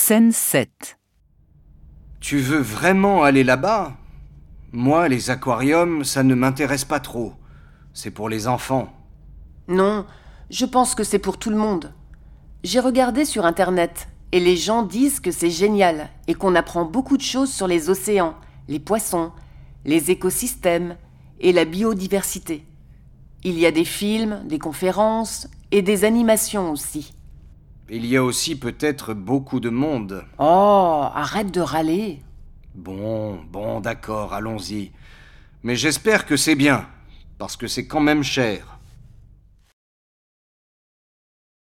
Scène 7. Tu veux vraiment aller là-bas ? Moi, les aquariums, ça ne m'intéresse pas trop. C'est pour les enfants. Non, je pense que c'est pour tout le monde. J'ai regardé sur Internet et les gens disent que c'est génial et qu'on apprend beaucoup de choses sur les océans, les poissons, les écosystèmes et la biodiversité. Il y a des films, des conférences et des animations aussi. Il y a aussi peut-être beaucoup de monde. Oh, arrête de râler. Bon, d'accord, allons-y. Mais j'espère que c'est bien, parce que c'est quand même cher.